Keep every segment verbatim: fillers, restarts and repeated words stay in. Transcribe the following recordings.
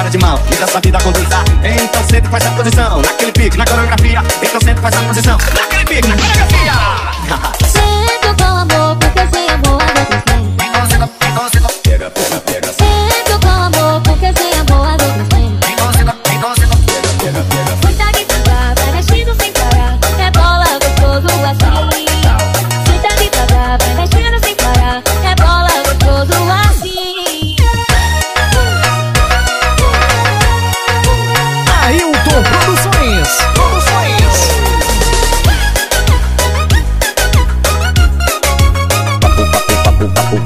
de mal, livra sua vida com dançar. Então senta e faz a posição, naquele pique, na coreografia. Então senta e faz a posição, naquele pique, na coreografia. Sinto com amor, porque sem amor as outras têm. Então senta, então senta, pega, pega, pega. Sinto com amor, porque sem amor as outras têm. Então senta, então senta, pega, pega, pega. Muita guitarra, vai mexendo sem parar. É bola gostoso assim. Muita guitarra, vai mexendo sem parar. É bola gostoso assim. Ailton Produções. Produções. Papo, papo, papo, papo.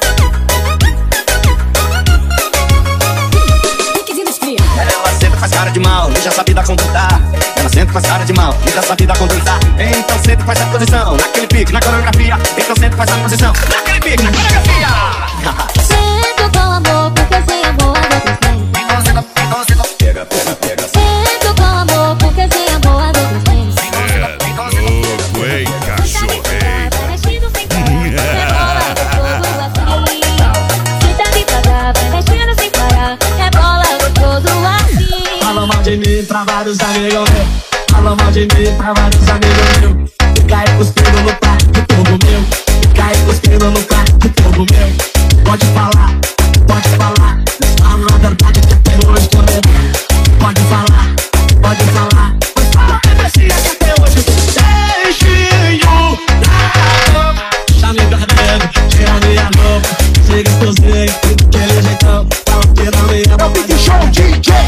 Ela senta, faz cara de mal, deixa sua vida contentar. Ela senta, faz cara de mal, deixa sua vida contentar. Então senta e faz a posição, naquele pique, na coreografia. Então senta e faz a posição, naquele pique, na coreografia. Sinto com amor, porque sem amor as outras têm. Então senta, então senta, pega, pega, pega. Sinto com amor, porque sem amor as outras têm. Louco, hein, cachorrei. Vai mexendo sem parar. É bola gostoso assim. Muita guitarra, vai mexendo sem parar. É bola gostoso assim. Fala mal de mim pra vários amigos meus. Fala mal de mim pra vários amigos meus. Fica aí cuspindo no prato do povo meu. Fica aí cuspindo no prato do povo meu. Pode falar, pode falar. Fala a verdade que até hoje tô vendo. Pode falar, pode falar. Pois fala a verdade que até hoje deixinho na boca. Tá me perdendo, tira minha roupa. Siga sozinho, aquele jeitão. Fala que não me ama. É o Big Show D J.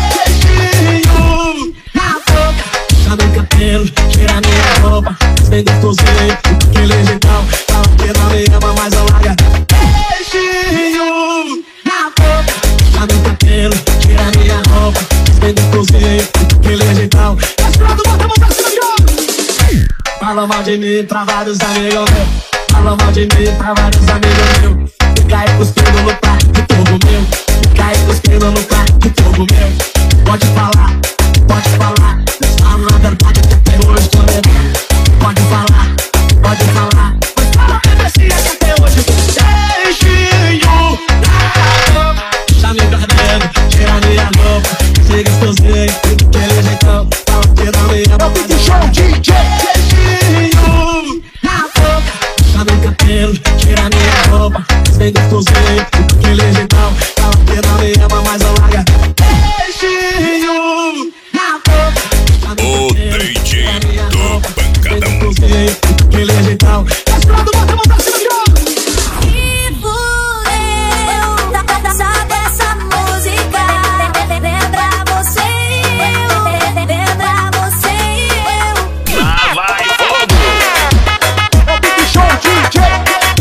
Tá no cabelo, tira minha roupa. Bem gostosinho, aquele jeitão. Fala que não me ama, mas eu larga. Beijinho na boca. Tá no cabelo, tira minha roupa. Bem gostosinho, aquele jeitão. Esperando, bota a mão pra cima de ouro. Fala mal de mim pra vários amigos meus. Fala mal de mim pra vários amigos meus. Fica aí cuspindo no prato do povo meu. Fica aí cuspindo no prato do povo meu. Pode falar, pode falar. Fala a verdade que até hoje tô vendo. Pode falar, pode falar. Pois fala a verdade que até hoje deixinho na boca. Tá me perdendo, tira minha roupa. Siga sozinho, aquele jeitão. Fala que não me ama, É o Big Show D J. beijinho na boca. Tá no cabelo, tira minha roupa. Bem gostosinho, aquele jeitão. Fala que não me ama, mas eu larga. Beijinho na boca. Tá no O cabelo, D J tira minha do roupa. Bem Pancadão. gostosinho, aquele jeitão. Esperando, bota a mão pra cima de ouro. E fudeu, sabe essa música? Lembra você e eu, lembra você e eu. Lá vai fogo. É o Big Show D J.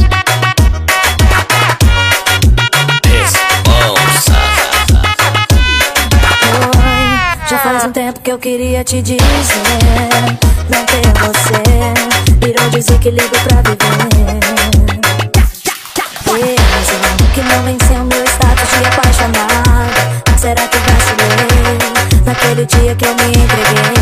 Oi, já faz um tempo que eu queria te dizer. Não ter você virou desequilíbrio pra viver. Mesmo que não venceu meu status de apaixonado, será que vacilei naquele dia que eu me entreguei?